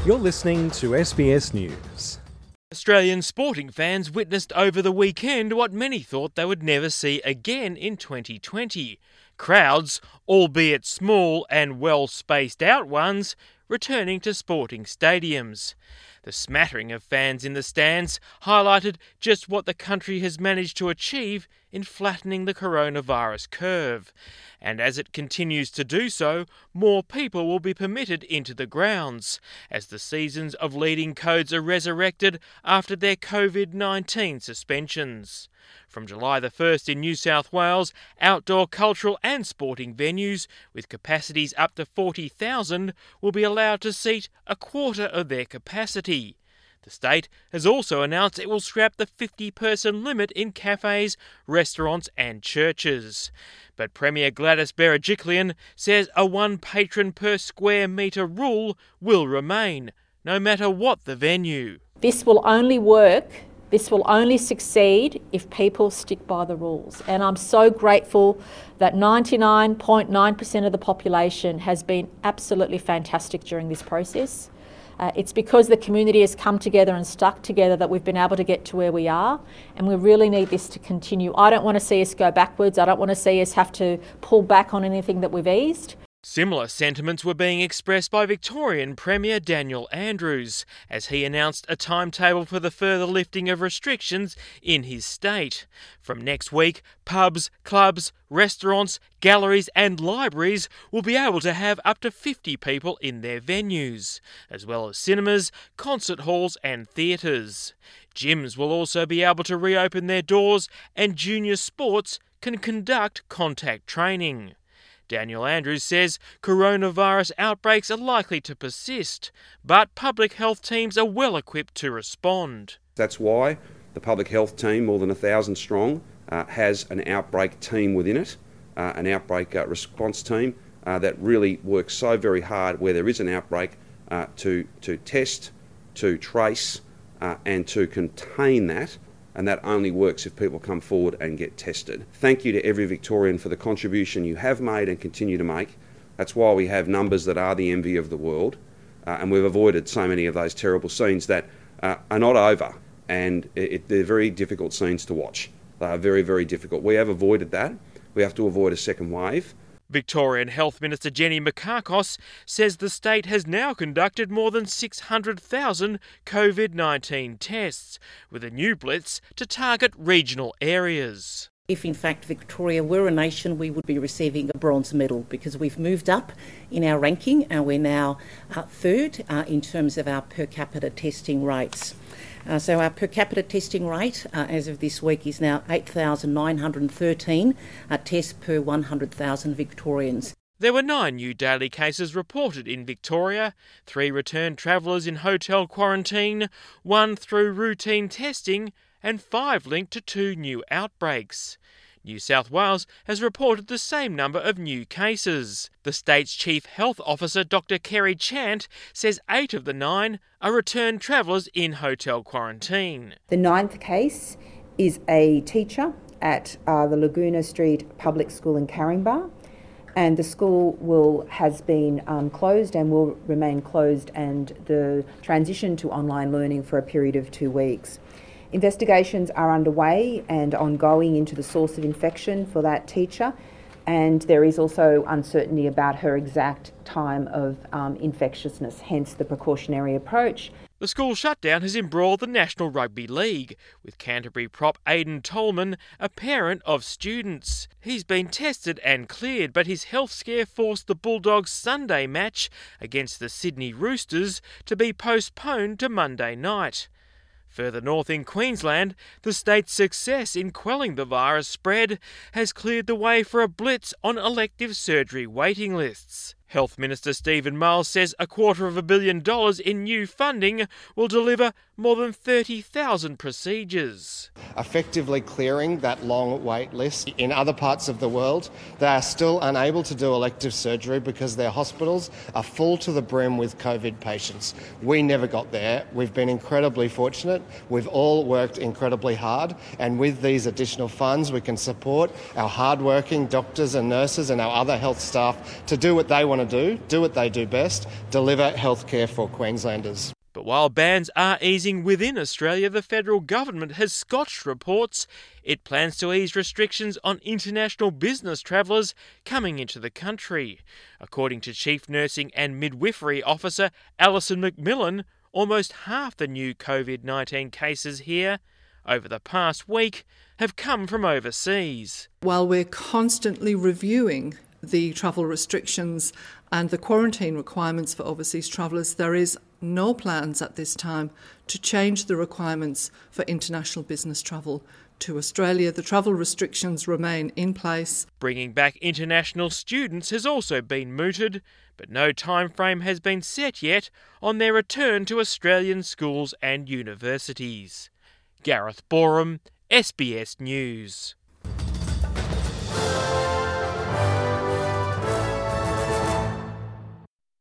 You're listening to SBS News. Australian sporting fans witnessed over the weekend what many thought they would never see again in 2020. Crowds, albeit small and well-spaced out ones, returning to sporting stadiums. The smattering of fans in the stands highlighted just what the country has managed to achieve in flattening the coronavirus curve. And as it continues to do so, more people will be permitted into the grounds, as the seasons of leading codes are resurrected after their COVID-19 suspensions. From July the 1st in New South Wales, outdoor cultural and sporting venues with capacities up to 40,000 will be allowed to seat a quarter of their capacity. The state has also announced it will scrap the 50-person limit in cafes, restaurants and churches. But Premier Gladys Berejiklian says a one patron per square metre rule will remain, no matter what the venue. This will only work, this will only succeed if people stick by the rules. And I'm so grateful that 99.9% of the population has been absolutely fantastic during this process. It's because the community has come together and stuck together that we've been able to get to where we are, and we really need this to continue. I don't want to see us go backwards. I don't want to see us have to pull back on anything that we've eased. Similar sentiments were being expressed by Victorian Premier Daniel Andrews as he announced a timetable for the further lifting of restrictions in his state. From next week, pubs, clubs, restaurants, galleries and libraries will be able to have up to 50 people in their venues, as well as cinemas, concert halls and theatres. Gyms will also be able to reopen their doors and junior sports can conduct contact training. Daniel Andrews says coronavirus outbreaks are likely to persist, but public health teams are well equipped to respond. That's why the public health team, more than 1,000 strong, has an outbreak team within it, an outbreak response team that really works so very hard where there is an outbreak to test, to trace and to contain that. And that only works if people come forward and get tested. Thank you to every Victorian for the contribution you have made and continue to make. That's why we have numbers that are the envy of the world, and we've avoided so many of those terrible scenes that are not over, and they're very difficult scenes to watch. They are very, very difficult. We have avoided that. We have to avoid a second wave. Victorian Health Minister Jenny Mikakos says the state has now conducted more than 600,000 COVID-19 tests, with a new blitz to target regional areas. If in fact Victoria were a nation, we would be receiving a bronze medal because we've moved up in our ranking and we're now third in terms of our per capita testing rates. So our per capita testing rate as of this week is now 8,913 tests per 100,000 Victorians. There were 9 new daily cases reported in Victoria, 3 returned travellers in hotel quarantine, 1 through routine testing and 5 linked to 2 new outbreaks. New South Wales has reported the same number of new cases. The state's Chief Health Officer, Dr Kerry Chant, says 8 of the 9 are returned travellers in hotel quarantine. The 9th case is a teacher at the Laguna Street Public School in Caringbah, and the school has been closed and will remain closed, and the transition to online learning for a period of 2 weeks. Investigations are underway and ongoing into the source of infection for that teacher, and there is also uncertainty about her exact time of infectiousness, hence the precautionary approach. The school shutdown has embroiled the National Rugby League, with Canterbury prop Aidan Tolman a parent of students. He's been tested and cleared, but his health scare forced the Bulldogs' Sunday match against the Sydney Roosters to be postponed to Monday night. Further north in Queensland, the state's success in quelling the virus spread has cleared the way for a blitz on elective surgery waiting lists. Health Minister Stephen Miles says $250 million in new funding will deliver more than 30,000 procedures. Effectively clearing that long wait list. In other parts of the world, they are still unable to do elective surgery because their hospitals are full to the brim with COVID patients. We never got there. We've been incredibly fortunate. We've all worked incredibly hard, and with these additional funds we can support our hard-working doctors and nurses and our other health staff to do what they want going to do what they do best, deliver healthcare for Queenslanders. But while bans are easing within Australia, the federal government has scotched reports it plans to ease restrictions on international business travellers coming into the country. According to Chief Nursing and Midwifery Officer Alison McMillan, almost half the new COVID-19 cases here over the past week have come from overseas. While we're constantly reviewing the travel restrictions and the quarantine requirements for overseas travellers, there is no plans at this time to change the requirements for international business travel to Australia. The travel restrictions remain in place. Bringing back international students has also been mooted, but no time frame has been set yet on their return to Australian schools and universities. Gareth Boreham, SBS News.